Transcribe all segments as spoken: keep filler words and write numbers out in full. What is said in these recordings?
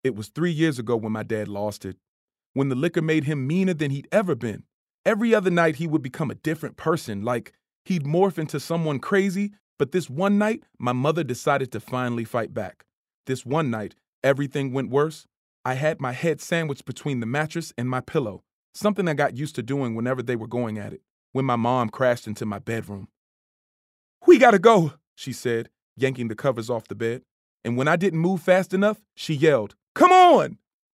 It was three years ago when my dad lost it, when the liquor made him meaner than he'd ever been. Every other night he would become a different person, like he'd morph into someone crazy, but this one night, my mother decided to finally fight back. This one night, everything went worse. I had my head sandwiched between the mattress and my pillow, something I got used to doing whenever they were going at it, when my mom crashed into my bedroom. "We gotta go," she said, yanking the covers off the bed. And when I didn't move fast enough, she yelled, "Come on!"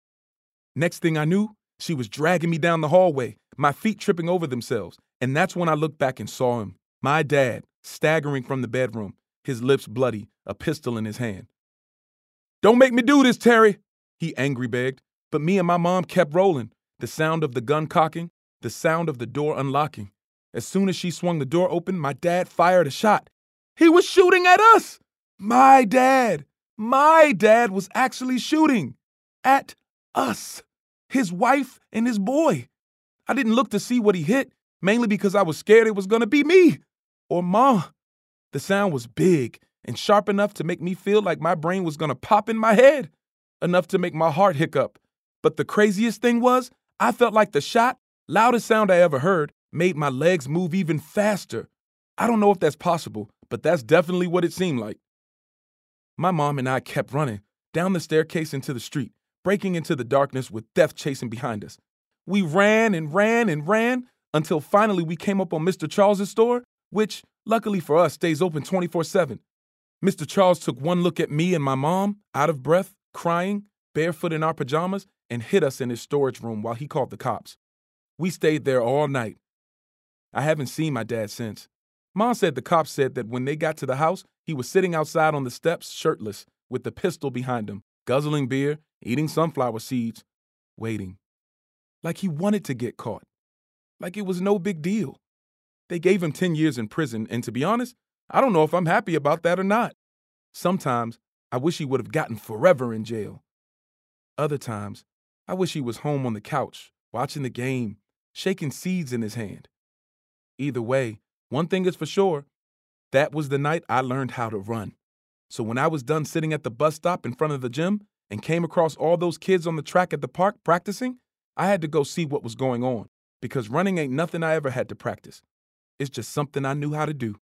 Next thing I knew, she was dragging me down the hallway, my feet tripping over themselves. And that's when I looked back and saw him, my dad, staggering from the bedroom, his lips bloody, a pistol in his hand. "Don't make me do this, Terry," he angry begged. But me and my mom kept rolling, the sound of the gun cocking, the sound of the door unlocking. As soon as she swung the door open, my dad fired a shot. He was shooting at us! My dad! My dad was actually shooting at us, his wife and his boy. I didn't look to see what he hit, mainly because I was scared it was going to be me or Ma. The sound was big and sharp enough to make me feel like my brain was going to pop in my head, enough to make my heart hiccup. But the craziest thing was, I felt like the shot, loudest sound I ever heard, made my legs move even faster. I don't know if that's possible, but that's definitely what it seemed like. My mom and I kept running down the staircase into the street, breaking into the darkness with death chasing behind us. We ran and ran and ran until finally we came up on Mister Charles's store, which, luckily for us, stays open twenty-four seven. Mister Charles took one look at me and my mom, out of breath, crying, barefoot in our pajamas, and hid us in his storage room while he called the cops. We stayed there all night. I haven't seen my dad since. Mom said the cops said that when they got to the house, he was sitting outside on the steps, shirtless, with the pistol behind him, guzzling beer, eating sunflower seeds, waiting. Like he wanted to get caught. Like it was no big deal. They gave him ten years in prison, and to be honest, I don't know if I'm happy about that or not. Sometimes, I wish he would have gotten forever in jail. Other times, I wish he was home on the couch, watching the game, shaking seeds in his hand. Either way, one thing is for sure, that was the night I learned how to run. So when I was done sitting at the bus stop in front of the gym and came across all those kids on the track at the park practicing, I had to go see what was going on, because running ain't nothing I ever had to practice. It's just something I knew how to do.